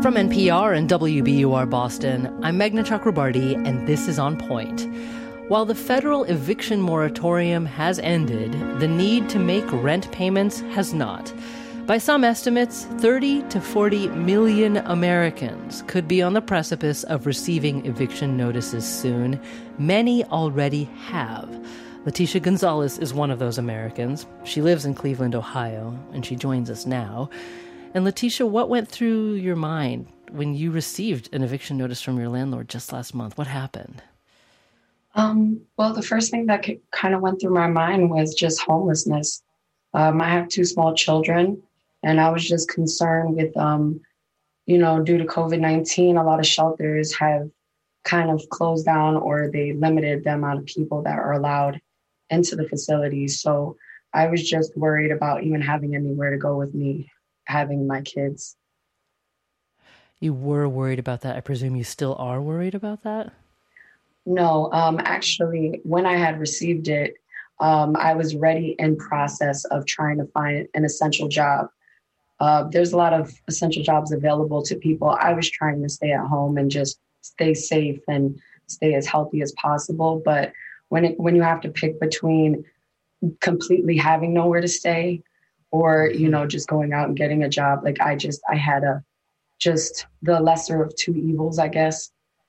From NPR and WBUR Boston, I'm Meghna Chakrabarty, and this is On Point. While the federal eviction moratorium has ended, the need to make rent payments has not. By some estimates, 30 to 40 million Americans could be on the precipice of receiving eviction notices soon. Many already have. Leticia Gonzalez is one of those Americans. She lives in Cleveland, Ohio, and she joins us now. And Leticia, what went through your mind when you received an eviction notice from your landlord just last month? What happened? Well, the first thing that kind of went through my mind was just homelessness. I have two small children, and I was just concerned with, due to COVID-19, a lot of shelters have kind of closed down or they limited the amount of people that are allowed into the facilities. So I was just worried about even having anywhere to go with me, having my kids. You were worried about that. I presume you still are worried about that? No, actually, when I had received it, I was ready in process of trying to find an essential job. There's a lot of essential jobs available to people. I was trying to stay at home and just stay safe and stay as healthy as possible. But when you have to pick between completely having nowhere to stay or, just going out and getting a job, like I had just the lesser of two evils, I guess.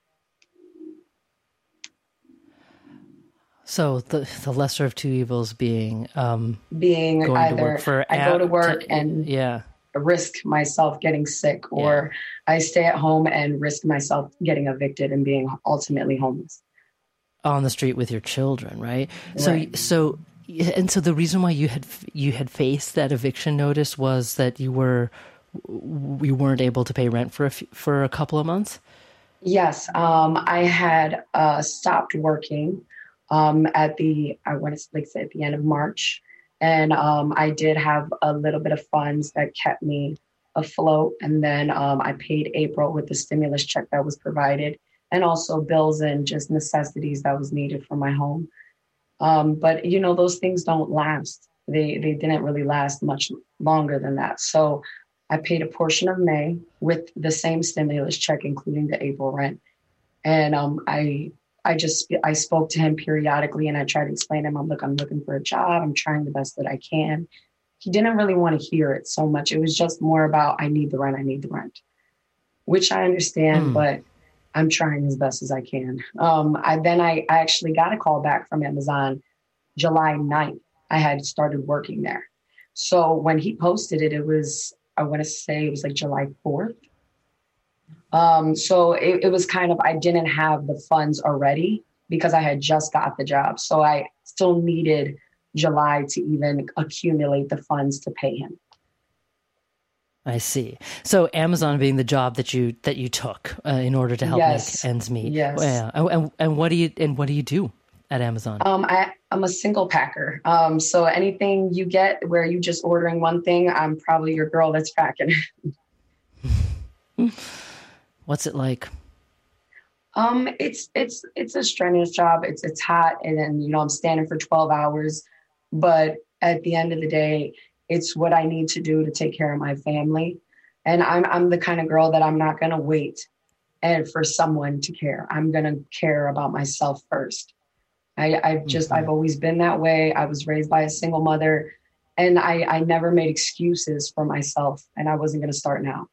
So the lesser of two evils being being either I go to work and risk myself getting sick, or I stay at home and risk myself getting evicted and being ultimately homeless on the street with your children, right? Right. So the reason why you had faced that eviction notice was that you weren't able to pay rent for a couple of months. Yes, I had stopped working at the end of March. And I did have a little bit of funds that kept me afloat. And then I paid April with the stimulus check that was provided, and also bills and just necessities that was needed for my home. But, those things don't last. They didn't really last much longer than that. So I paid a portion of May with the same stimulus check, including the April rent. And I spoke to him periodically, and I tried to explain to him, I'm looking for a job. I'm trying the best that I can. He didn't really want to hear it so much. It was just more about, I need the rent, which I understand, but I'm trying as best as I can. I actually got a call back from Amazon July 9th. I had started working there. So when he posted it, I want to say it was like July 4th. So it was kind of, I didn't have the funds already because I had just got the job. So I still needed July to even accumulate the funds to pay him. I see. So Amazon being the job that you took in order to help make ends meet. Yes. Yeah. And what do you do at Amazon? I'm a single packer. So anything you get where you just ordering one thing, I'm probably your girl that's packing. What's it like? It's a strenuous job. It's hot, and then I'm standing for 12 hours. But at the end of the day, it's what I need to do to take care of my family. And I'm the kind of girl that I'm not gonna wait and for someone to care. I'm gonna care about myself first. I've always been that way. I was raised by a single mother, and I never made excuses for myself, and I wasn't gonna start now.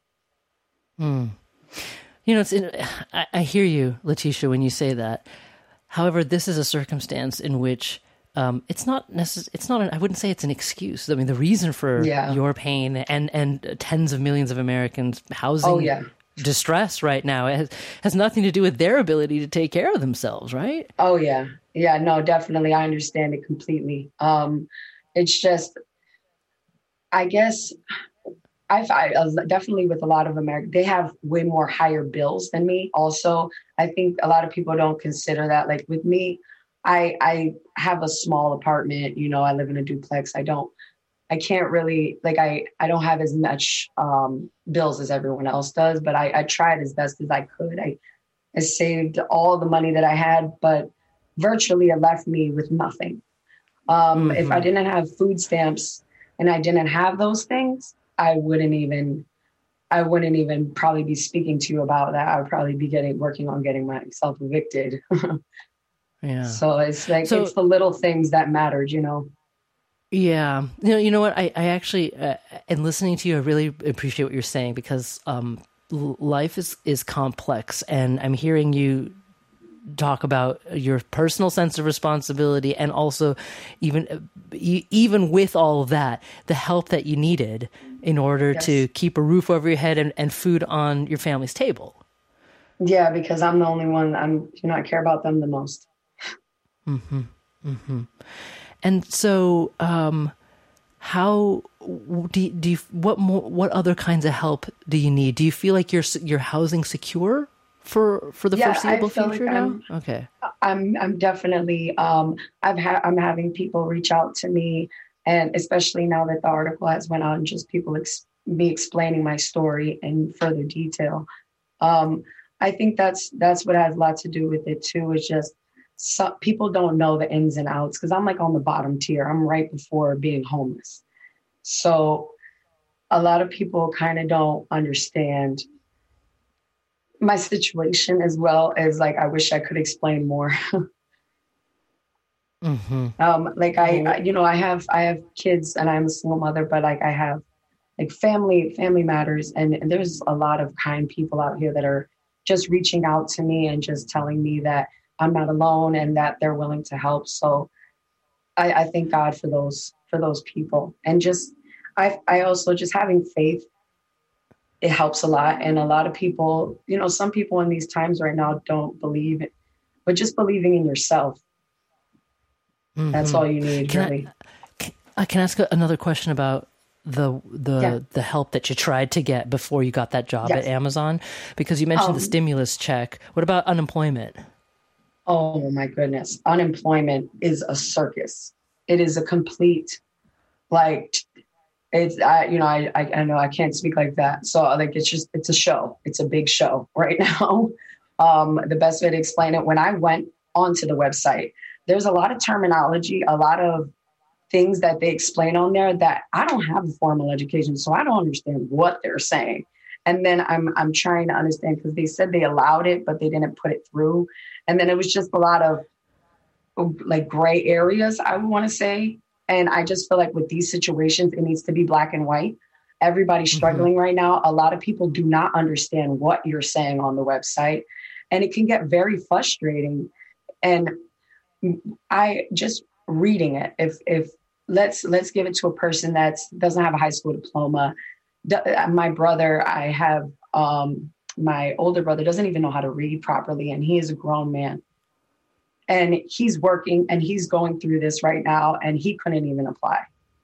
I hear you, Leticia, when you say that. However, this is a circumstance in which it's not I wouldn't say it's an excuse. I mean, the reason for your pain and tens of millions of Americans housing distress right now has nothing to do with their ability to take care of themselves, right? Oh, yeah. Yeah, no, definitely. I understand it completely. It's just, I guess... I definitely with a lot of Americans, they have way more higher bills than me. Also, I think a lot of people don't consider that. Like with me, I have a small apartment, I live in a duplex. I can't really, I don't have as much bills as everyone else does, but I tried as best as I could. I saved all the money that I had, but virtually it left me with nothing. If I didn't have food stamps and I didn't have those things, I wouldn't even I wouldn't even probably be speaking to you about that. I would probably be working on getting myself evicted. Yeah. So it's like, So, it's the little things that mattered, you know? yeah. You know what? I actually, in listening to you, I really appreciate what you're saying because life is complex, and I'm hearing you talk about your personal sense of responsibility, and also even with all of that, the help that you needed in order Yes. to keep a roof over your head and food on your family's table. Yeah, because I'm the only one, I care about them the most. And so, how do you what other kinds of help do you need? Do you feel like you're housing secure for the foreseeable future now? Okay. I'm definitely, I'm having people reach out to me, and especially now that the article has went on, just people me explaining my story in further detail. I think that's what has a lot to do with it too. Is just some people don't know the ins and outs, because I'm like on the bottom tier. I'm right before being homeless. So a lot of people kind of don't understand my situation, as well as like, I wish I could explain more. Like I have kids and I'm a single mother, but like I have like family matters. And there's a lot of kind people out here that are just reaching out to me and just telling me that I'm not alone and that they're willing to help. So I thank God for those people. And just, I also just having faith, it helps a lot. And a lot of people, some people in these times right now don't believe it, but just believing in yourself. That's all you need, really. I can ask another question about the help that you tried to get before you got that job at Amazon, because you mentioned the stimulus check. What about unemployment? Oh my goodness. Unemployment is a circus. It is a complete, like, it's, I know I can't speak like that. So like, it's a show. It's a big show right now. The best way to explain it, when I went onto the website, there's a lot of terminology, a lot of things that they explain on there that I don't have a formal education, so I don't understand what they're saying. And then I'm trying to understand, because they said they allowed it, but they didn't put it through. And then it was just a lot of like gray areas, I would want to say. And I just feel like with these situations, it needs to be black and white. Everybody's struggling right now. A lot of people do not understand what you're saying on the website, and it can get very frustrating. And I just reading it, if let's give it to a person that doesn't have a high school diploma. My brother, I have my older brother doesn't even know how to read properly, and he is a grown man. And he's working and he's going through this right now, and he couldn't even apply.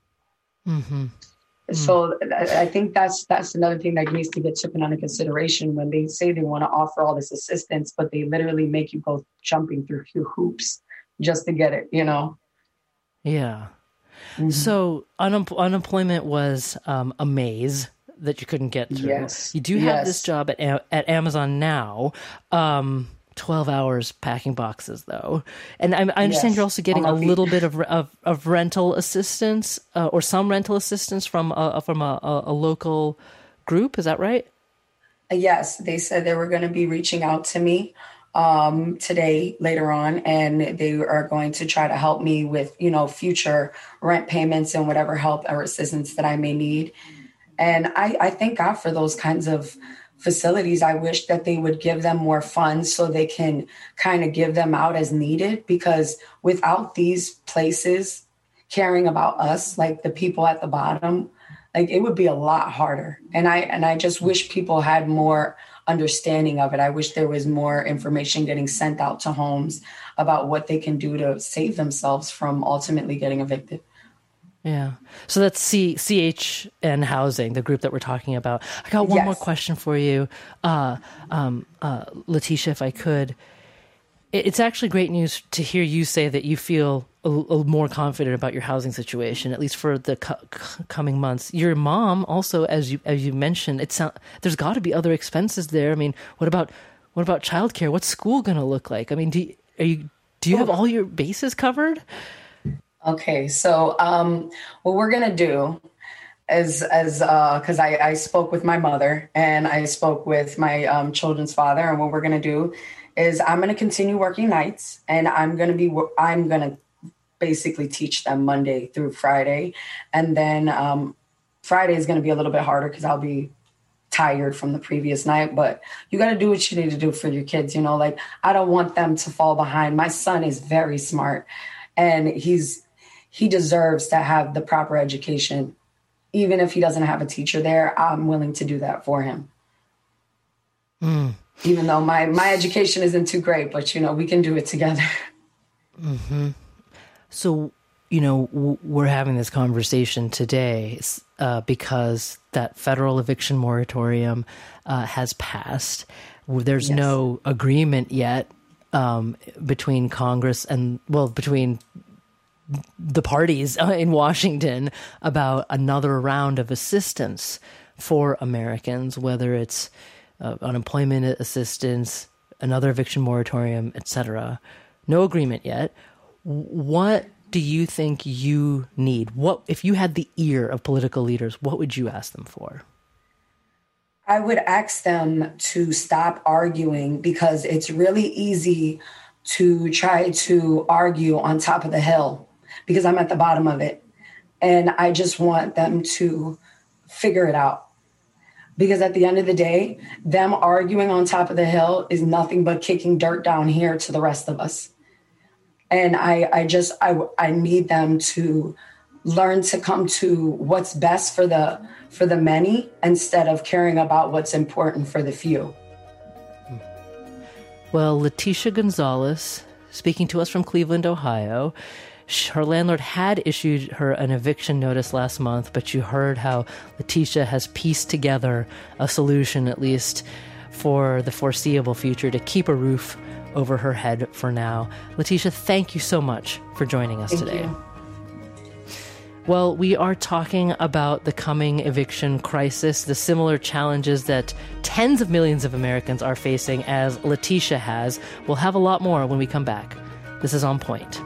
So I think that's another thing that needs to get taken under consideration when they say they want to offer all this assistance, but they literally make you go jumping through hoops just to get it, Yeah. So unemployment was a maze that you couldn't get through. Yes. You do have this job at Amazon now. 12 hours packing boxes, though. And I understand you're also getting a little bit of rental assistance, or some rental assistance from a local group. Is that right? Yes. They said they were going to be reaching out to me today, later on, and they are going to try to help me with, future rent payments and whatever help or assistance that I may need. And I thank God for those kinds of facilities. I wish that they would give them more funds so they can kind of give them out as needed, because without these places caring about us, like the people at the bottom, like it would be a lot harder. And I just wish people had more understanding of it. I wish there was more information getting sent out to homes about what they can do to save themselves from ultimately getting evicted. Yeah. So that's CHN Housing, the group that we're talking about. I got one more question for you, Letitia, if I could. It's actually great news to hear you say that you feel a more confident about your housing situation, at least for the coming months. Your mom also, as you mentioned, there's got to be other expenses there. I mean, what about childcare? What's school going to look like? I mean, do you have all your bases covered? Okay, so what we're going to do, because I spoke with my mother and I spoke with my children's father, and what we're going to do is I'm going to continue working nights, and I'm going to basically teach them Monday through Friday, and then Friday is going to be a little bit harder because I'll be tired from the previous night. But you got to do what you need to do for your kids. You know, like, I don't want them to fall behind. My son is very smart, and he deserves to have the proper education. Even if he doesn't have a teacher there, I'm willing to do that for him. Even though my education isn't too great, but, you know, we can do it together. Mm-hmm. So, you know, we're having this conversation today because that federal eviction moratorium has passed. There's no agreement yet between Congress and, between the parties in Washington about another round of assistance for Americans, whether it's unemployment assistance, another eviction moratorium, etc. No agreement yet. What do you think you need? What, if you had the ear of political leaders, what would you ask them for? I would ask them to stop arguing, because it's really easy to try to argue on top of the hill, because I'm at the bottom of it. And I just want them to figure it out. Because at the end of the day, them arguing on top of the hill is nothing but kicking dirt down here to the rest of us. And I need them to learn to come to what's best for the many, instead of caring about what's important for the few. Well, Letitia Gonzalez, speaking to us from Cleveland, Ohio. Her landlord had issued her an eviction notice last month, but you heard how Letitia has pieced together a solution, at least for the foreseeable future, to keep a roof over her head for now. Letitia, thank you so much for joining us today. You. Well, we are talking about the coming eviction crisis, the similar challenges that tens of millions of Americans are facing, as Letitia has. We'll have a lot more when we come back. This is On Point.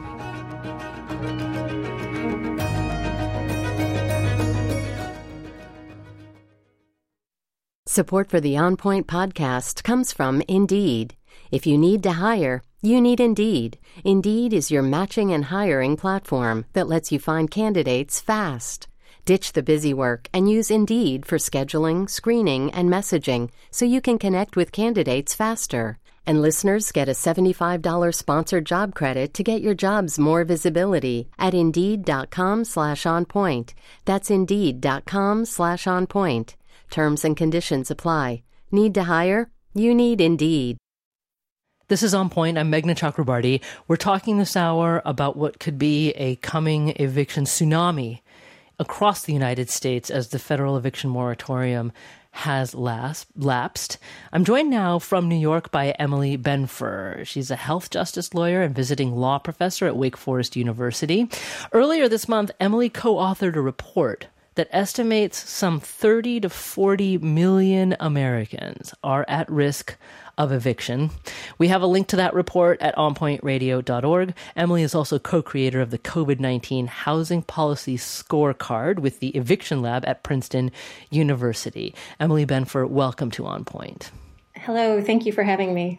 Support for the On Point podcast comes from Indeed. If you need to hire, you need Indeed. Indeed is your matching and hiring platform that lets you find candidates fast. Ditch the busy work and use Indeed for scheduling, screening, and messaging so you can connect with candidates faster. And listeners get a $75 sponsored job credit to get your jobs more visibility at Indeed.com/onpoint. That's Indeed.com/onpoint. Terms and conditions apply. Need to hire? You need Indeed. This is On Point. I'm Meghna Chakrabarty. We're talking this hour about what could be a coming eviction tsunami across the United States as the federal eviction moratorium has lapsed. I'm joined now from New York by Emily Benfer. She's a health justice lawyer and visiting law professor at Wake Forest University. Earlier this month, Emily co-authored a report that estimates some 30 to 40 million Americans are at risk of eviction. We have a link to that report at onpointradio.org. Emily is also co-creator of the COVID-19 Housing Policy Scorecard with the Eviction Lab at Princeton University. Emily Benfer, welcome to On Point. Hello, thank you for having me.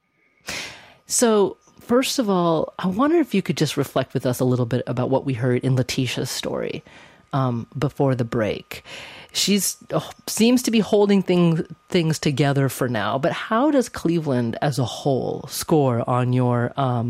So, first of all, I wonder if you could just reflect with us a little bit about what we heard in Letitia's story before the break. She seems to be holding things together for now, but how does Cleveland as a whole score on your on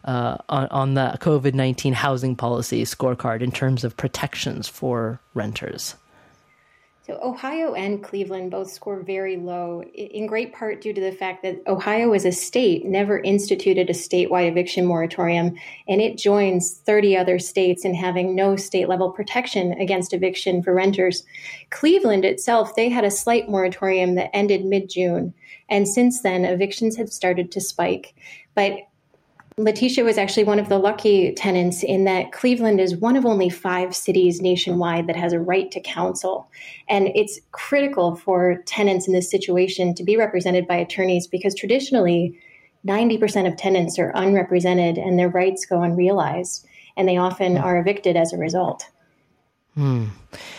the COVID-19 housing policy scorecard in terms of protections for renters? So Ohio and Cleveland both score very low, in great part due to the fact that Ohio as a state never instituted a statewide eviction moratorium, and it joins 30 other states in having no state-level protection against eviction for renters. Cleveland itself, they had a slight moratorium that ended mid-June, and since then, evictions had started to spike. But Letitia was actually one of the lucky tenants in that Cleveland is one of only 5 cities nationwide that has a right to counsel. And it's critical for tenants in this situation to be represented by attorneys because traditionally 90% of tenants are unrepresented and their rights go unrealized, and they often are evicted as a result.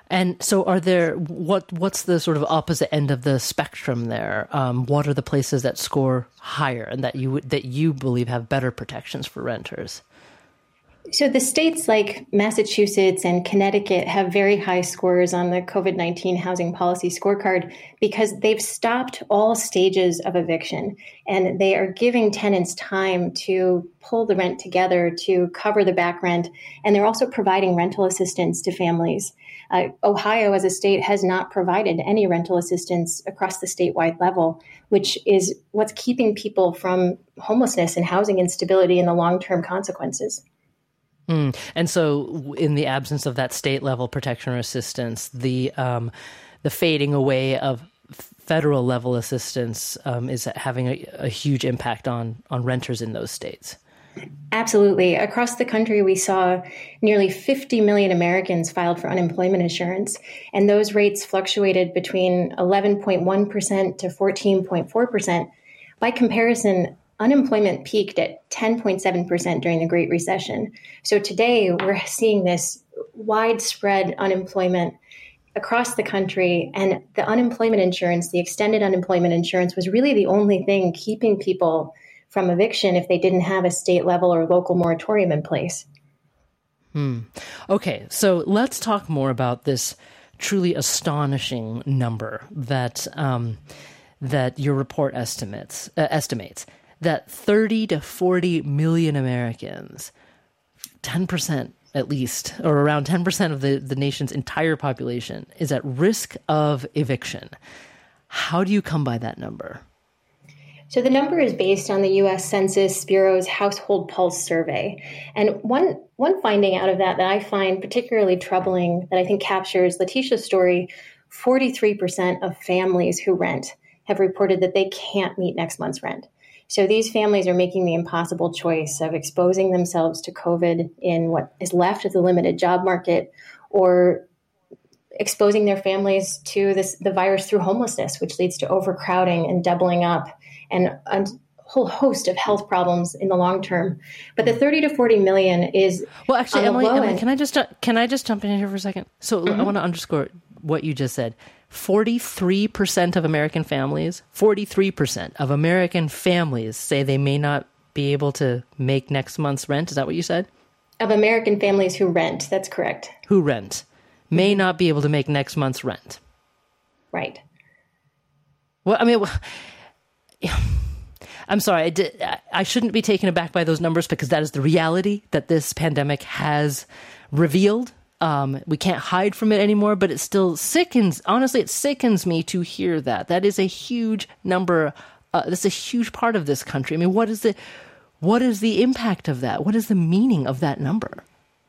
And so what's the sort of opposite end of the spectrum there? What are the places that score higher and that you believe have better protections for renters? So the states like Massachusetts and Connecticut have very high scores on the COVID-19 housing policy scorecard because they've stopped all stages of eviction and they are giving tenants time to pull the rent together to cover the back rent. And they're also providing rental assistance to families. Ohio as a state has not provided any rental assistance across the statewide level, which is what's keeping people from homelessness and housing instability and the long-term consequences. And so in the absence of that state level protection or assistance, the fading away of federal level assistance is having a huge impact on renters in those states. Absolutely. Across the country, we saw nearly 50 million Americans filed for unemployment insurance, and those rates fluctuated between 11.1% to 14.4%. By comparison, unemployment peaked at 10.7% during the Great Recession. So today we're seeing this widespread unemployment across the country. And the unemployment insurance, the extended unemployment insurance, was really the only thing keeping people from eviction if they didn't have a state level or local moratorium in place. Okay, so let's talk more about this truly astonishing number that your report estimates. That 30 to 40 million Americans, 10% at least, or around 10% of the nation's entire population, is at risk of eviction. How do you come by that number? So the number is based on the U.S. Census Bureau's Household Pulse survey. And one finding out of that I find particularly troubling that I think captures Letitia's story, 43% of families who rent have reported that they can't meet next month's rent. So these families are making the impossible choice of exposing themselves to COVID in what is left of the limited job market, or exposing their families to the virus through homelessness, which leads to overcrowding and doubling up and a whole host of health problems in the long term. But the 30 to 40 million is well. Actually, Emily, can I just jump in here for a second? So I want to underscore what you just said. 43% of American families, 43% of American families say they may not be able to make next month's rent. Is that what you said? Of American families who rent, that's correct. Who rent, may not be able to make next month's rent. Right. Well, I mean, I'm sorry, I shouldn't be taken aback by those numbers because that is the reality that this pandemic has revealed. We can't hide from it anymore, but it still sickens. Honestly, it sickens me to hear that. That is a huge number. That's a huge part of this country. I mean, what is the impact of that? What is the meaning of that number?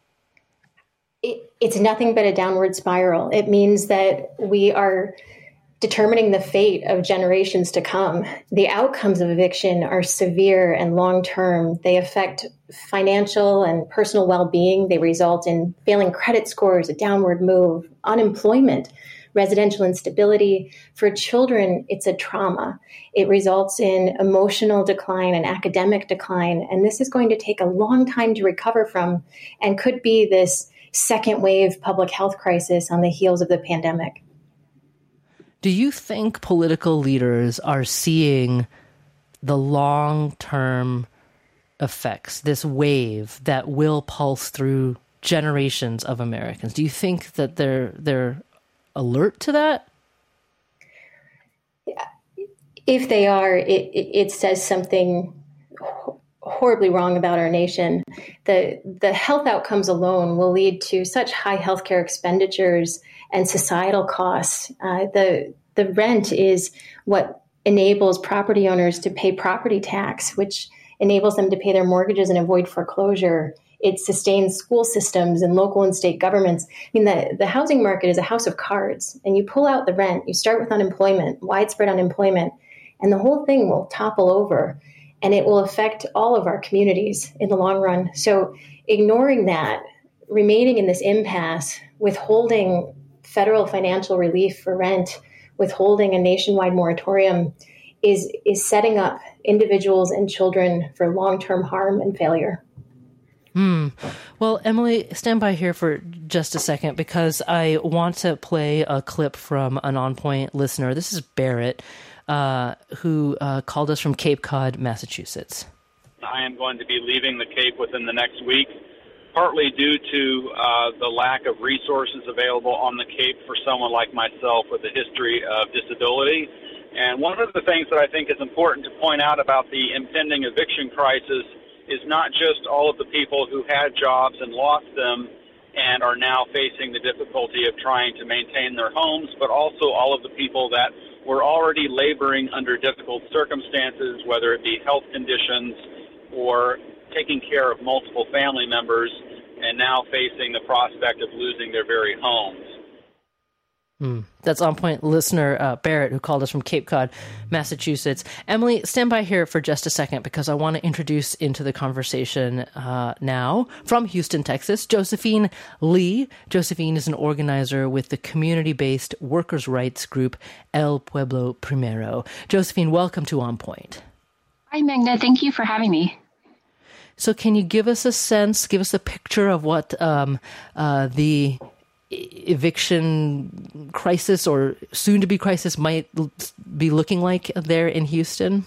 It's nothing but a downward spiral. It means that we are determining the fate of generations to come. The outcomes of eviction are severe and long-term. They affect financial and personal well-being. They result in failing credit scores, a downward move, unemployment, residential instability. For children, it's a trauma. It results in emotional decline and academic decline. And this is going to take a long time to recover from and could be this second wave public health crisis on the heels of the pandemic. Do you think political leaders are seeing the long-term effects, this wave that will pulse through generations of Americans? Do you think that they're alert to that? If they are, it says something horribly wrong about our nation. The health outcomes alone will lead to such high healthcare expenditures and societal costs. The rent is what enables property owners to pay property tax, which enables them to pay their mortgages and avoid foreclosure. It sustains school systems and local and state governments. I mean, the housing market is a house of cards, and you pull out the rent, you start with unemployment, widespread unemployment, and the whole thing will topple over, and it will affect all of our communities in the long run. So ignoring that, remaining in this impasse, withholding federal financial relief for rent, withholding a nationwide moratorium is setting up individuals and children for long-term harm and failure. Well, Emily, stand by here for just a second because I want to play a clip from an On Point listener. This is Barrett, who called us from Cape Cod, Massachusetts. I am going to be leaving the Cape within the next week, partly due to the lack of resources available on the Cape for someone like myself with a history of disability. And one of the things that I think is important to point out about the impending eviction crisis is not just all of the people who had jobs and lost them and are now facing the difficulty of trying to maintain their homes, but also all of the people that were already laboring under difficult circumstances, whether it be health conditions or taking care of multiple family members, and now facing the prospect of losing their very homes. That's On Point listener Barrett, who called us from Cape Cod, Massachusetts. Emily, stand by here for just a second because I want to introduce into the conversation now from Houston, Texas, Josephine Lee. Josephine is an organizer with the community-based workers' rights group El Pueblo Primero. Josephine, welcome to On Point. Hi, Magna. Thank you for having me. So can you give us a picture of what the eviction crisis or soon-to-be crisis might be looking like there in Houston?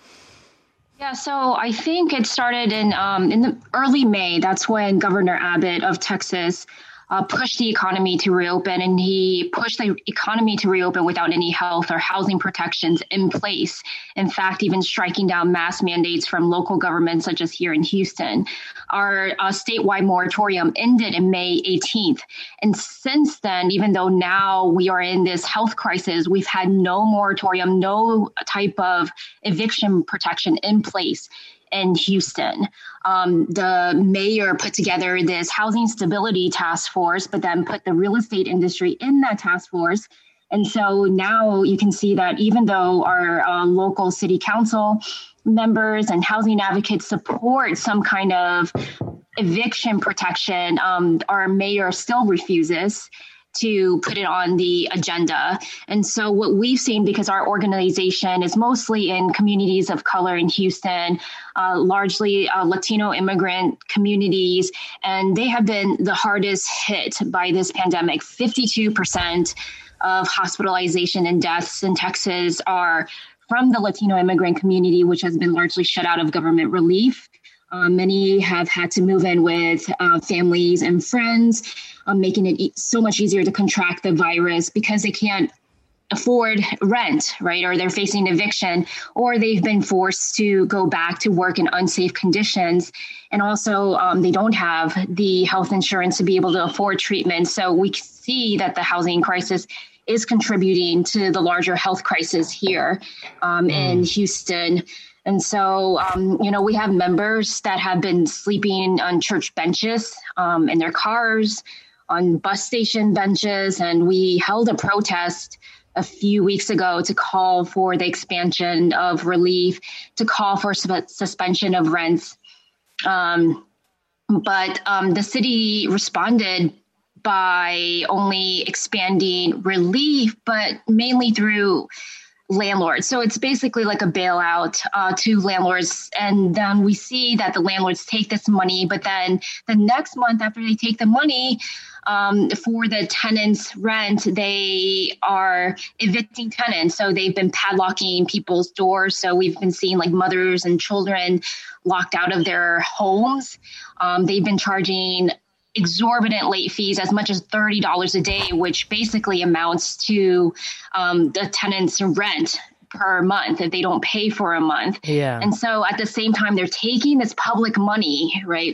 Yeah, so I think it started in the early May. That's when Governor Abbott of Texas pushed the economy to reopen, and he pushed the economy to reopen without any health or housing protections in place. In fact, even striking down mask mandates from local governments, such as here in Houston. Our statewide moratorium ended in May 18th. And since then, even though now we are in this health crisis, we've had no moratorium, no type of eviction protection in place in Houston. The mayor put together this housing stability task force, but then put the real estate industry in that task force. And so now you can see that even though our local city council members and housing advocates support some kind of eviction protection, our mayor still refuses to put it on the agenda. And so what we've seen, because our organization is mostly in communities of color in Houston, largely Latino immigrant communities, and they have been the hardest hit by this pandemic. 52% of hospitalization and deaths in Texas are from the Latino immigrant community, which has been largely shut out of government relief. Many have had to move in with families and friends, making it so much easier to contract the virus because they can't afford rent, right? Or they're facing eviction, or they've been forced to go back to work in unsafe conditions. And also they don't have the health insurance to be able to afford treatment. So we see that the housing crisis is contributing to the larger health crisis here in Houston. And so, we have members that have been sleeping on church benches, in their cars, on bus station benches. And we held a protest a few weeks ago to call for the expansion of relief, to call for suspension of rents. But the city responded by only expanding relief, but mainly through landlords. So it's basically like a bailout to landlords. And then we see that the landlords take this money, but then the next month after they take the money for the tenants' rent, they are evicting tenants. So they've been padlocking people's doors. So we've been seeing like mothers and children locked out of their homes. They've been charging exorbitant late fees, as much as $30 a day, which basically amounts to the tenant's rent per month if they don't pay for a month. Yeah. And so at the same time, they're taking this public money, right?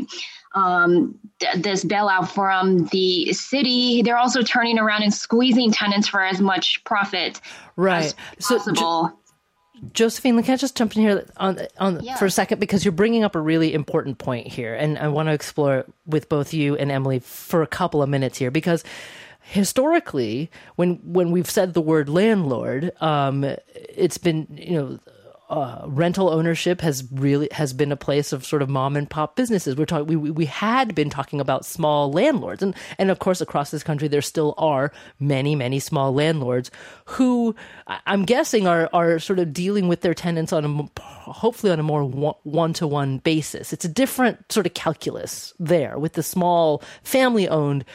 This bailout from the city. They're also turning around and squeezing tenants for as much profit as possible. Josephine, can I just jump in here for a second, because you're bringing up a really important point here, and I want to explore it with both you and Emily for a couple of minutes here, because historically, when we've said the word landlord, it's been rental ownership has been a place of sort of mom and pop businesses. We had been talking about small landlords, and of course across this country there still are many small landlords who I'm guessing are sort of dealing with their tenants hopefully on a more one-to-one basis. It's a different sort of calculus there with the small family-owned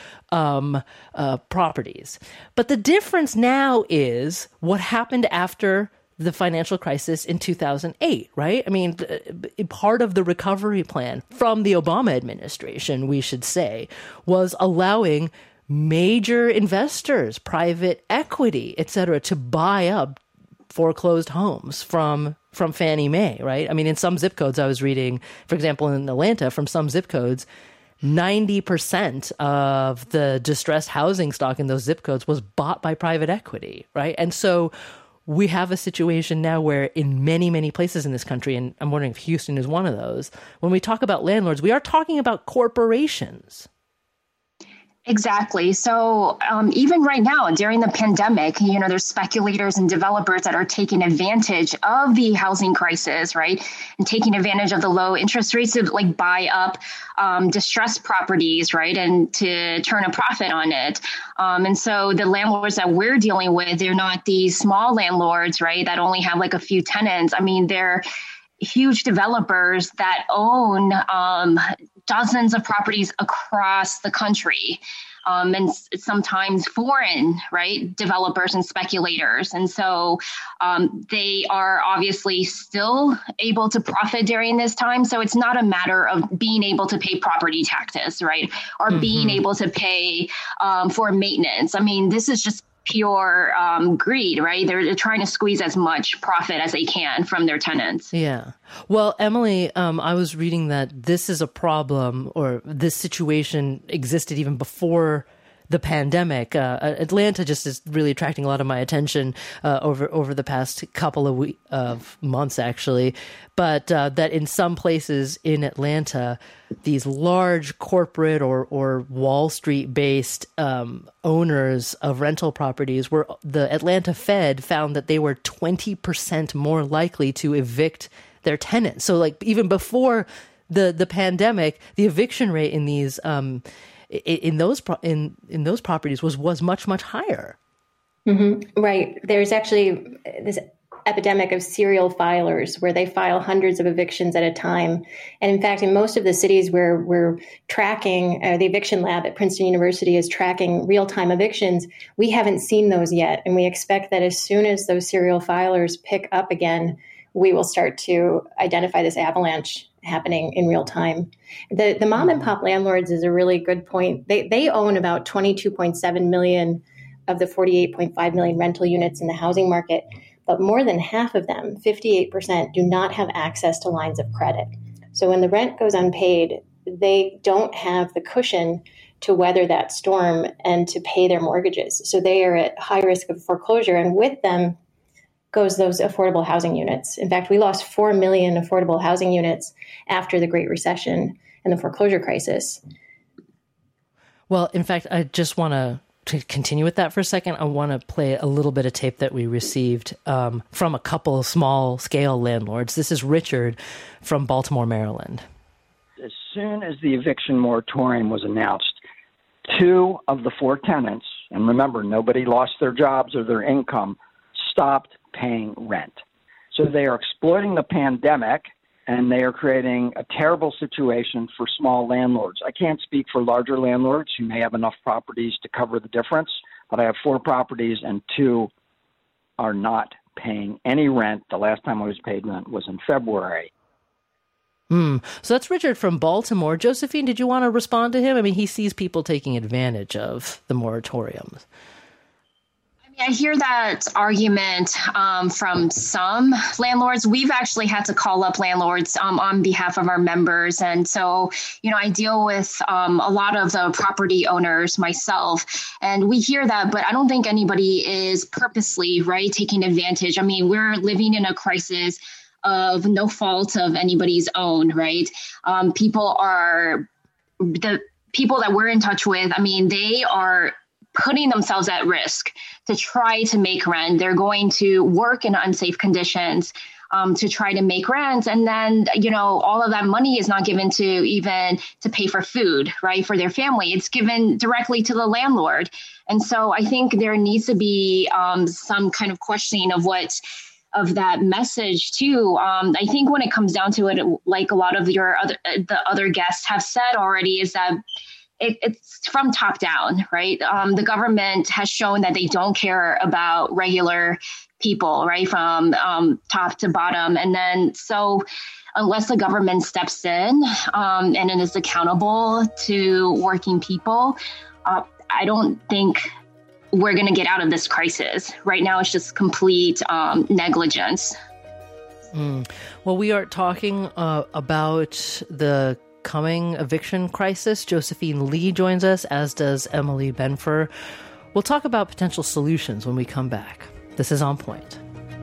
properties. But the difference now is what happened after the financial crisis in 2008, right? I mean, part of the recovery plan from the Obama administration, we should say, was allowing major investors, private equity, et cetera, to buy up foreclosed homes from Fannie Mae, right? I mean, in some zip codes I was reading, for example, in Atlanta, from some zip codes, 90% of the distressed housing stock in those zip codes was bought by private equity, right? And so we have a situation now where in many places in this country, and I'm wondering if Houston is one of those, when we talk about landlords, we are talking about corporations. Exactly. So even right now, during the pandemic, there's speculators and developers that are taking advantage of the housing crisis, right? And taking advantage of the low interest rates to buy up distressed properties, right? And to turn a profit on it. And so the landlords that we're dealing with, they're not these small landlords, right? That only have a few tenants. I mean, they're huge developers that own dozens of properties across the country, and sometimes foreign, right, developers and speculators. And so they are obviously still able to profit during this time. So it's not a matter of being able to pay property taxes, right, or being able to pay for maintenance. I mean, this is just pure greed, right? They're trying to squeeze as much profit as they can from their tenants. Yeah. Well, Emily, I was reading that this is a problem, or this situation existed even before the pandemic. Atlanta just is really attracting a lot of my attention over the past couple of months, actually. But that in some places in Atlanta, these large corporate or Wall Street-based owners of rental properties, were the Atlanta Fed found that they were 20% more likely to evict their tenants. So, even before the pandemic, the eviction rate in these in those properties was much higher. Mm-hmm. Right. There's actually this epidemic of serial filers where they file hundreds of evictions at a time. And in fact, in most of the cities where we're tracking, the eviction lab at Princeton University is tracking real-time evictions, we haven't seen those yet. And we expect that as soon as those serial filers pick up again, we will start to identify this avalanche happening in real time. The mom and pop landlords is a really good point. They own about 22.7 million of the 48.5 million rental units in the housing market, but more than half of them, 58%, do not have access to lines of credit. So when the rent goes unpaid, they don't have the cushion to weather that storm and to pay their mortgages. So they are at high risk of foreclosure, and with them goes those affordable housing units. In fact, we lost 4 million affordable housing units after the Great Recession and the foreclosure crisis. Well, in fact, I just want to continue with that for a second. I want to play a little bit of tape that we received from a couple of small-scale landlords. This is Richard from Baltimore, Maryland. As soon as the eviction moratorium was announced, 2 of the 4 tenants, and remember, nobody lost their jobs or their income, stopped paying rent. So they are exploiting the pandemic, and they are creating a terrible situation for small landlords. I can't speak for larger landlords who may have enough properties to cover the difference, but I have 4 properties and 2 are not paying any rent. The last time I was paid rent was in February. So that's Richard from Baltimore. Josephine, did you want to respond to him? I mean, he sees people taking advantage of the moratoriums. I hear that argument from some landlords. We've actually had to call up landlords on behalf of our members. And so, I deal with a lot of the property owners myself, and we hear that, but I don't think anybody is purposely, right, taking advantage. I mean, we're living in a crisis of no fault of anybody's own, right? The people that we're in touch with, I mean, they are putting themselves at risk to try to make rent. They're going to work in unsafe conditions. to try to make rent. And then, all of that money is not given to pay for food, right, for their family. It's given directly to the landlord. And so I think there needs to be some kind of questioning of that message too. I think when it comes down to it, like a lot of the other guests have said already, is that it's from top down, right? The government has shown that they don't care about regular people, right, from top to bottom. And then so unless the government steps in and it is accountable to working people, I don't think we're going to get out of this crisis. Right now, it's just complete negligence. Well, we are talking about the coming eviction crisis. Josephine Lee joins us, as does Emily Benfer. We'll talk about potential solutions when we come back. This is On Point.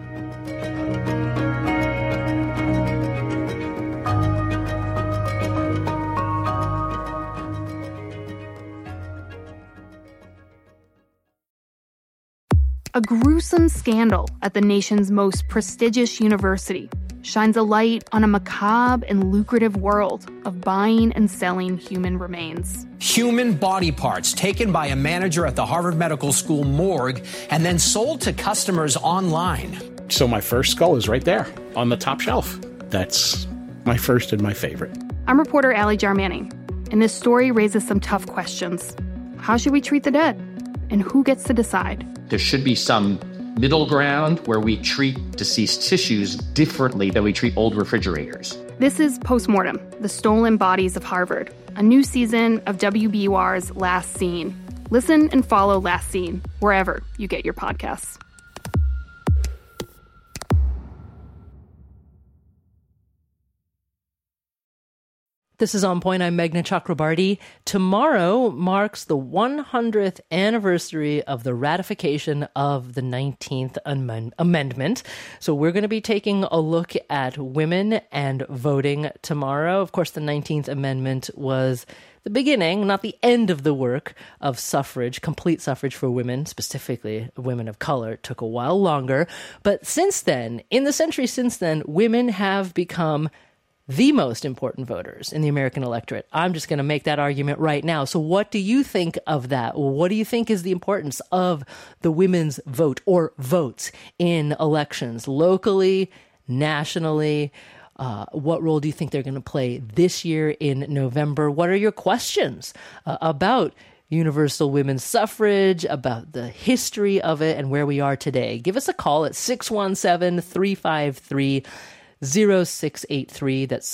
A gruesome scandal at the nation's most prestigious university shines a light on a macabre and lucrative world of buying and selling human remains. Human body parts taken by a manager at the Harvard Medical School morgue and then sold to customers online. So my first skull is right there on the top shelf. That's my first and my favorite. I'm reporter Allie Jarmanning, and this story raises some tough questions. How should we treat the dead? And who gets to decide? There should be some middle ground where we treat deceased tissues differently than we treat old refrigerators. This is Postmortem, The Stolen Bodies of Harvard, a new season of WBUR's Last Scene. Listen and follow Last Scene wherever you get your podcasts. This is On Point. I'm Meghna Chakrabarty. Tomorrow marks the 100th anniversary of the ratification of the 19th Amendment. So we're going to be taking a look at women and voting tomorrow. Of course, the 19th Amendment was the beginning, not the end of the work of suffrage, complete suffrage for women, specifically women of color. It took a while longer. But since then, in the century since then, women have become the most important voters in the American electorate. I'm just going to make that argument right now. So what do you think of that? What do you think is the importance of the women's vote or votes in elections, locally, nationally? What role do you think they're going to play this year in November? What are your questions about universal women's suffrage, about the history of it, and where we are today? Give us a call at 617-353-0683. That's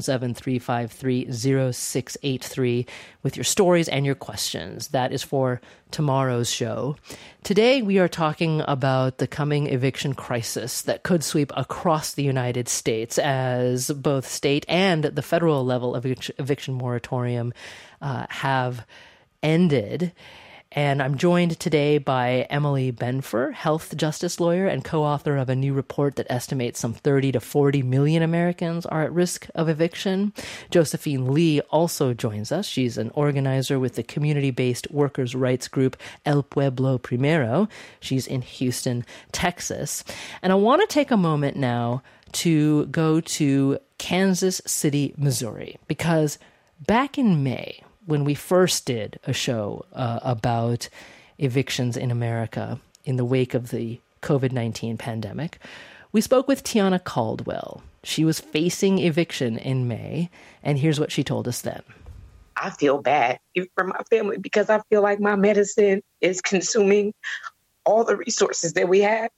617-353-0683 with your stories and your questions. That is for tomorrow's show. Today, we are talking about the coming eviction crisis that could sweep across the United States as both state and the federal level of eviction moratorium have ended. And I'm joined today by Emily Benfer, health justice lawyer and co-author of a new report that estimates some 30 to 40 million Americans are at risk of eviction. Josephine Lee also joins us. She's an organizer with the community-based workers' rights group El Pueblo Primero. She's in Houston, Texas. And I want to take a moment now to go to Kansas City, Missouri, because back in May, when we first did a show about evictions in America in the wake of the COVID-19 pandemic, we spoke with Tiana Caldwell. She was facing eviction in May, and here's what she told us then. I feel bad for my family because I feel like my medicine is consuming all the resources that we have,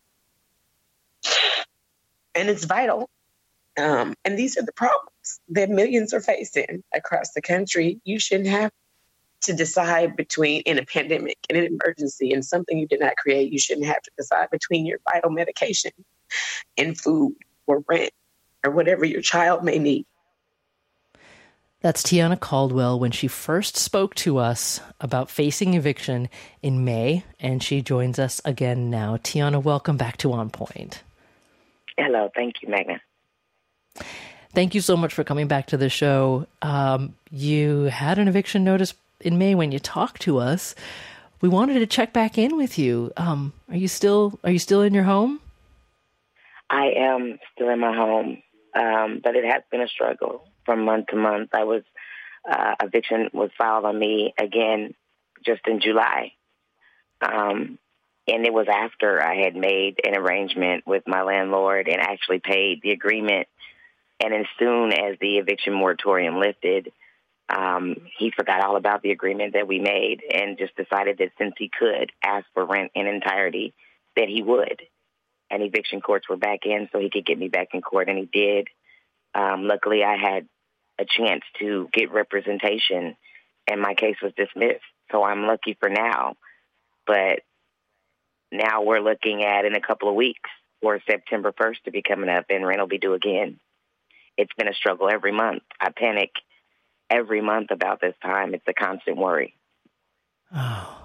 and it's vital. And these are the problems that millions are facing across the country. You shouldn't have to decide between, in a pandemic, in an emergency, and something you did not create, you shouldn't have to decide between your vital medication and food or rent or whatever your child may need. That's Tiana Caldwell when she first spoke to us about facing eviction in May, and she joins us again now. Tiana, welcome back to On Point. Hello. Thank you, Meghna. Thank you so much for coming back to the show. You had an eviction notice in May when you talked to us. We wanted to check back in with you. Are you still in your home? I am still in my home, but it has been a struggle from month to month. Eviction was filed on me again just in July. And it was after I had made an arrangement with my landlord and actually paid the agreement. And as soon as the eviction moratorium lifted, he forgot all about the agreement that we made and just decided that since he could ask for rent in entirety, that he would. And eviction courts were back in so he could get me back in court, and he did. Luckily, I had a chance to get representation, and my case was dismissed. So I'm lucky for now. But now we're looking at, in a couple of weeks, for September 1st to be coming up, and rent will be due again. It's been a struggle every month. I panic every month about this time. It's a constant worry. Oh,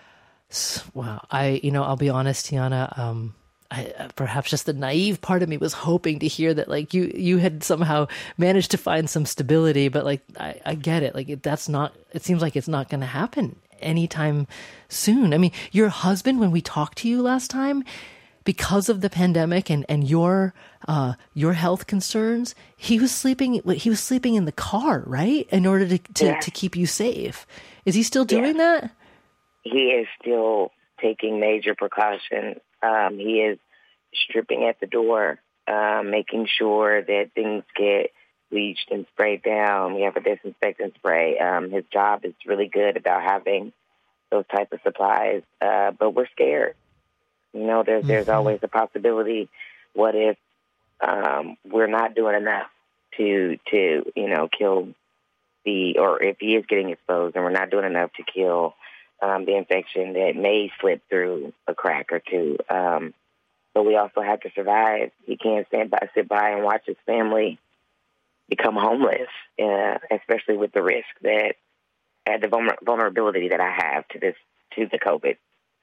wow. I'll be honest, Tiana. Perhaps just the naive part of me was hoping to hear that, like, you had somehow managed to find some stability, but like, I get it. Like, it seems like it's not going to happen anytime soon. I mean, your husband, when we talked to you last time, because of the pandemic and your health concerns, he was sleeping in the car, right? In order to keep you safe. Is he still doing that? He is still taking major precautions. He is stripping at the door, making sure that things get bleached and sprayed down. We have a disinfectant spray. His job is really good about having those type of supplies, but we're scared. You know, there's always a possibility. What if we're not doing enough to kill or if he is getting exposed and we're not doing enough to kill the infection that may slip through a crack or two. But we also have to survive. He can't sit by and watch his family become homeless, especially with the risk that the vulnerability that I have to the COVID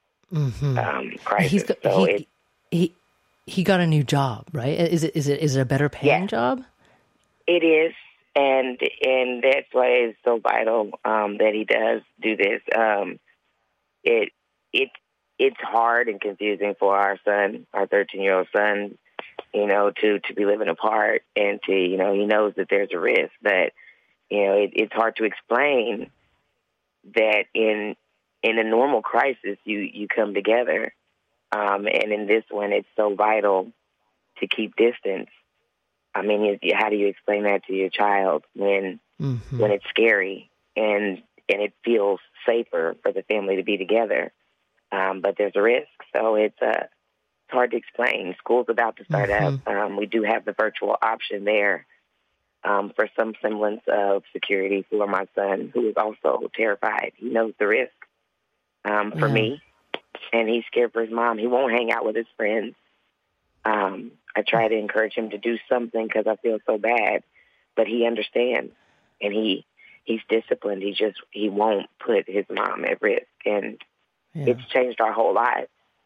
crisis. He got a new job, right? Is it a better paying job? It is, and that's why it's so vital that he does do this. It's hard and confusing for our son, our 13-year-old son, to be living apart and to, he knows that there's a risk, but, it's hard to explain that in a normal crisis, you come together. And in this one, it's so vital to keep distance. I mean, how do you explain that to your child when it's scary and it feels safer for the family to be together? But there's a risk, so it's hard to explain. School's about to start up. We do have the virtual option there for some semblance of security for my son, who is also terrified. He knows the risk for me, and he's scared for his mom. He won't hang out with his friends. I try to encourage him to do something because I feel so bad, but he understands, and he's disciplined. He won't put his mom at risk, and it's changed our whole lives.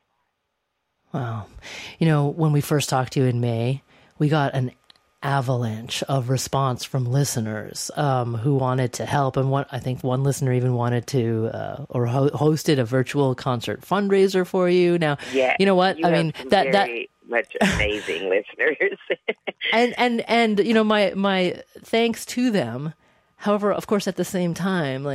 Wow. When we first talked to you in May, we got an avalanche of response from listeners who wanted to help. And I think one listener even wanted to or hosted a virtual concert fundraiser for you. Now, you know what? Very much amazing listeners. and my thanks to them. However, of course, at the same time,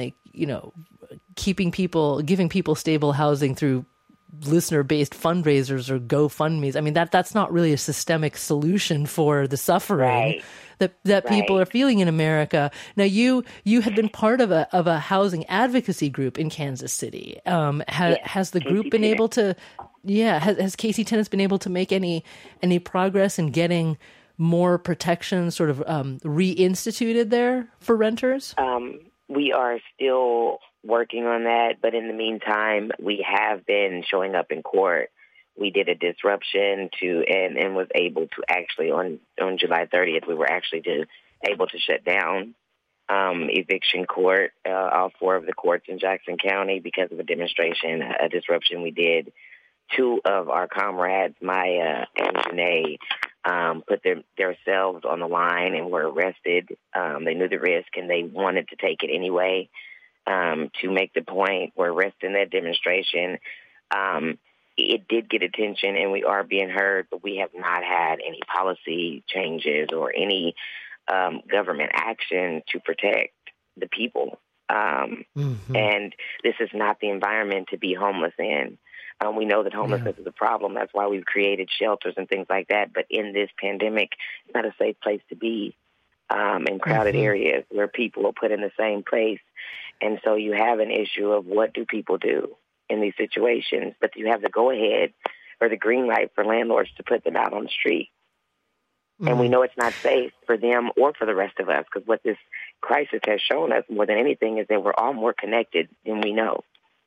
giving people stable housing through listener-based fundraisers or GoFundMes. I mean, that's not really a systemic solution for the suffering that people are feeling in America. Now, you had been part of a housing advocacy group in Kansas City. Has the group been able to? Has KC Tenants been able to make any progress in getting more protection sort of reinstituted there for renters? We are still working on that, but in the meantime, we have been showing up in court. We did a disruption and was able to actually on July 30th, we were actually able to shut down eviction court, all four of the courts in Jackson County because of a disruption we did. Two of our comrades, Maya and Janae, put themselves on the line and were arrested. They knew the risk and they wanted to take it anyway. To make the point, we're arresting that demonstration. it did get attention and we are being heard, but we have not had any policy changes or any government action to protect the people. And this is not the environment to be homeless in. We know that homelessness is a problem. That's why we've created shelters and things like that. But in this pandemic, it's not a safe place to be in crowded areas where people are put in the same place. And so you have an issue of what do people do in these situations, but you have the go-ahead or the green light for landlords to put them out on the street. And we know it's not safe for them or for the rest of us, because what this crisis has shown us more than anything is that we're all more connected than we know.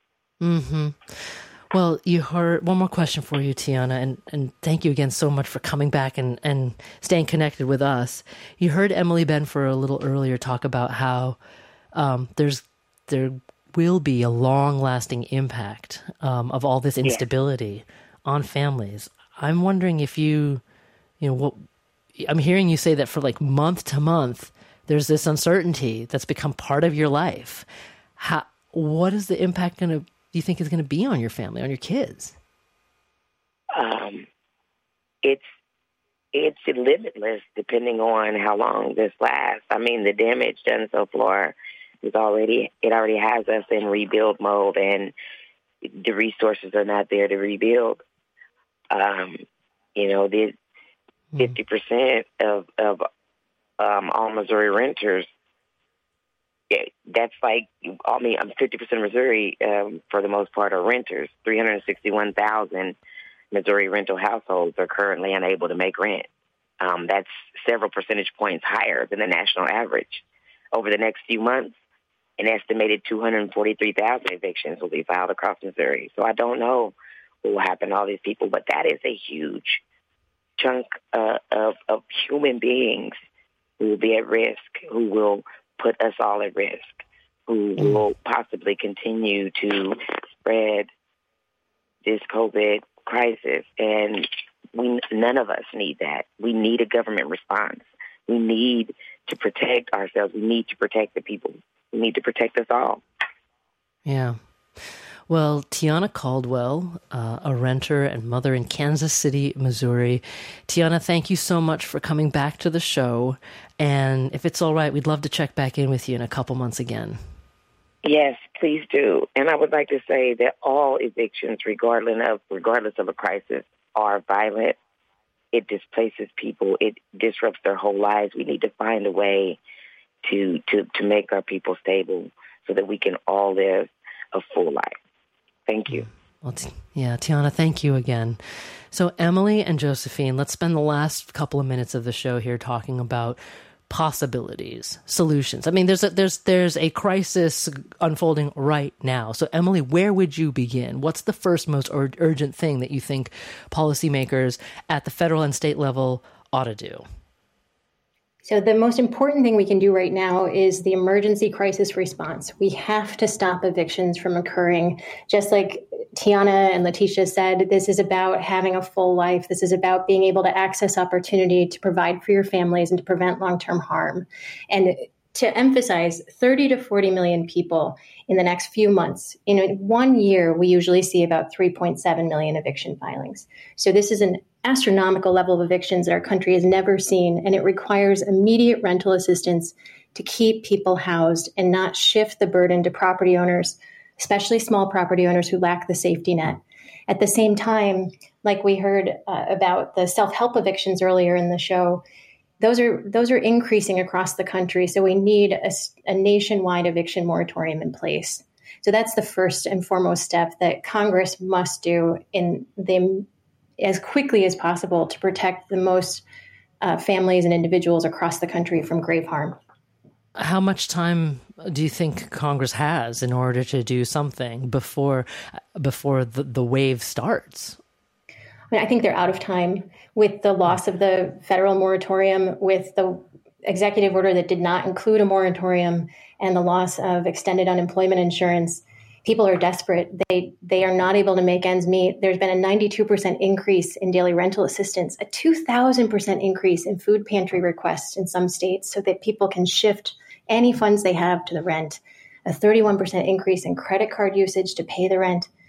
Well, you heard one more question for you, Tiana, and thank you again so much for coming back and staying connected with us. You heard Emily Benfer a little earlier talk about how there will be a long-lasting impact of all this instability on families. I'm wondering if I'm hearing you say that for like month to month, there's this uncertainty that's become part of your life. What is the impact do you think is going to be on your family, on your kids? It's limitless depending on how long this lasts. I mean, the damage done so far already has us in rebuild mode, and the resources are not there to rebuild. 50% of all Missouri renters. That's 50% of Missouri, for the most part, are renters. 361,000 Missouri rental households are currently unable to make rent. That's several percentage points higher than the national average. Over the next few months, an estimated 243,000 evictions will be filed across Missouri. So I don't know what will happen to all these people, but that is a huge chunk of human beings who will be at risk, who will put us all at risk, who will possibly continue to spread this COVID crisis. And none of us need that. We need a government response. We need to protect ourselves. We need to protect the people. We need to protect us all. Yeah. Well, Tiana Caldwell, a renter and mother in Kansas City, Missouri. Tiana, thank you so much for coming back to the show. And if it's all right, we'd love to check back in with you in a couple months again. Yes, please do. And I would like to say that all evictions, regardless of a crisis, are violent. It displaces people. It disrupts their whole lives. We need to find a way to make our people stable so that we can all live a full life. Thank you. Well, Tiana, thank you again. So Emily and Josephine, let's spend the last couple of minutes of the show here talking about possibilities, solutions. I mean, there's a crisis unfolding right now. So Emily, where would you begin? What's the first most urgent thing that you think policymakers at the federal and state level ought to do? So the most important thing we can do right now is the emergency crisis response. We have to stop evictions from occurring. Just like Tiana and Letitia said, this is about having a full life. This is about being able to access opportunity to provide for your families and to prevent long-term harm. And to emphasize, 30 to 40 million people in the next few months. In 1 year, we usually see about 3.7 million eviction filings. So this is an astronomical level of evictions that our country has never seen, and it requires immediate rental assistance to keep people housed and not shift the burden to property owners, especially small property owners who lack the safety net. At the same time, like we heard about the self-help evictions earlier in the show, those are increasing across the country. So we need a nationwide eviction moratorium in place. So that's the first and foremost step that Congress must do as quickly as possible to protect the most families and individuals across the country from grave harm. How much time do you think Congress has in order to do something before the wave starts? I think they're out of time with the loss of the federal moratorium, with the executive order that did not include a moratorium, and the loss of extended unemployment insurance. People are desperate. They are not able to make ends meet. There's been a 92% increase in daily rental assistance, a 2,000% increase in food pantry requests in some states so that people can shift any funds they have to the rent, a 31% increase in credit card usage to pay the rent.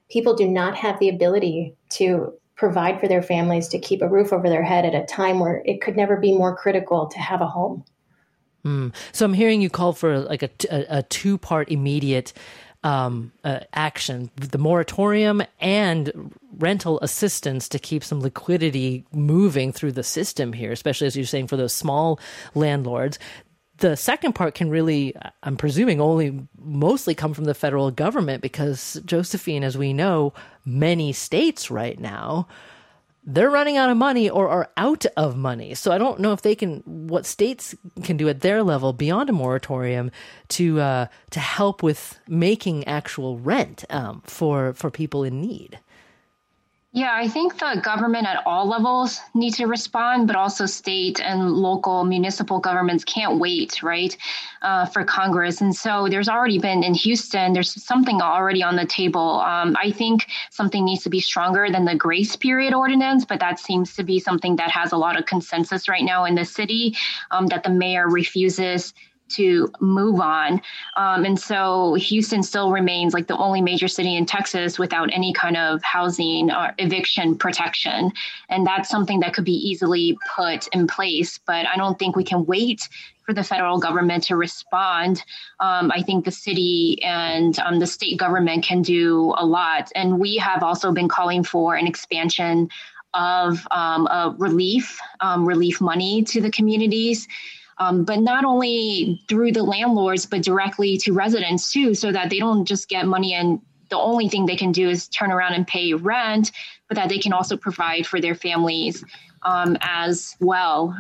people do not have the ability to provide for their families, to keep a roof over their head at a time where it could never be more critical to have a home. So I'm hearing you call for like a two-part immediate action, the moratorium and rental assistance to keep some liquidity moving through the system here, especially as you're saying for those small landlords. The second part can really, I'm presuming, only mostly come from the federal government because, Josephine, as we know, many states right now, they're running out of money or are out of money. So I don't know if what states can do at their level beyond a moratorium to help with making actual rent for people in need. Yeah, I think the government at all levels need to respond, but also state and local municipal governments can't wait, right, for Congress. And so there's already been in Houston, there's something already on the table. I think something needs to be stronger than the grace period ordinance, but that seems to be something that has a lot of consensus right now in the city, that the mayor refuses to move on. And so Houston still remains like the only major city in Texas without any kind of housing or eviction protection. And that's something that could be easily put in place. But I don't think we can wait for the federal government to respond. I think the city and the state government can do a lot. And we have also been calling for an expansion of relief money to the communities. But not only through the landlords, but directly to residents too, so that they don't just get money and the only thing they can do is turn around and pay rent, but that they can also provide for their families as well.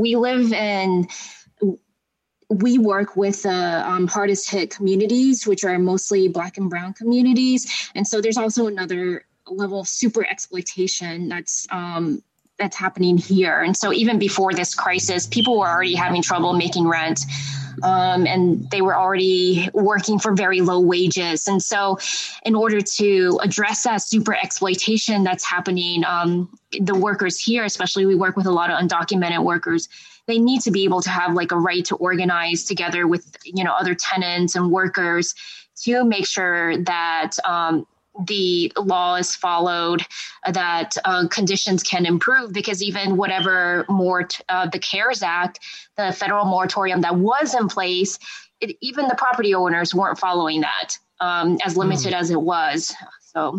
We work with the hardest hit communities, which are mostly Black and Brown communities. And so there's also another level of super exploitation that's happening here. And so even before this crisis, people were already having trouble making rent. And they were already working for very low wages. And so in order to address that super exploitation that's happening, the workers here, especially we work with a lot of undocumented workers, they need to be able to have like a right to organize together with, other tenants and workers to make sure that the law is followed, that conditions can improve, because even whatever the CARES Act, the federal moratorium that was in place, even the property owners weren't following that as limited as it was. So,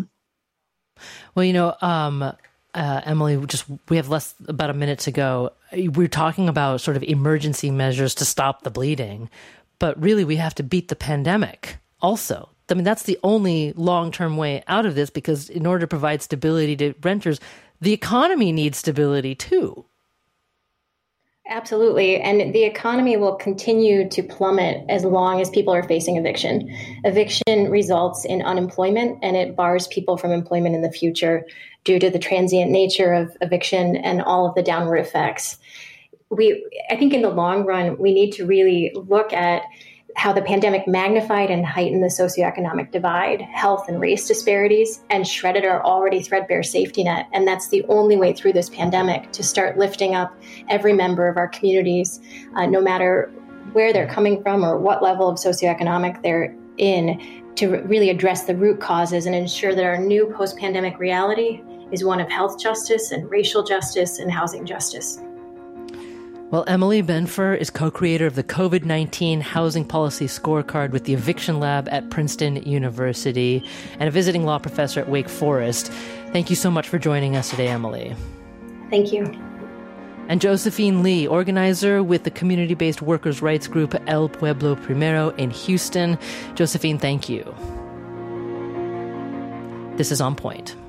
well, Emily, we have about a minute to go. We're talking about sort of emergency measures to stop the bleeding, but really we have to beat the pandemic also. I mean, that's the only long-term way out of this, because in order to provide stability to renters, the economy needs stability too. Absolutely. And the economy will continue to plummet as long as people are facing eviction. Eviction results in unemployment, and it bars people from employment in the future due to the transient nature of eviction and all of the downward effects. I think in the long run, we need to really look at how the pandemic magnified and heightened the socioeconomic divide, health and race disparities, and shredded our already threadbare safety net. And that's the only way through this pandemic, to start lifting up every member of our communities, no matter where they're coming from or what level of socioeconomic they're in, to really address the root causes and ensure that our new post-pandemic reality is one of health justice and racial justice and housing justice. Well, Emily Benfer is co-creator of the COVID-19 Housing Policy Scorecard with the Eviction Lab at Princeton University and a visiting law professor at Wake Forest. Thank you so much for joining us today, Emily. Thank you. And Josephine Lee, organizer with the community-based workers' rights group El Pueblo Primero in Houston. Josephine, thank you. This is On Point.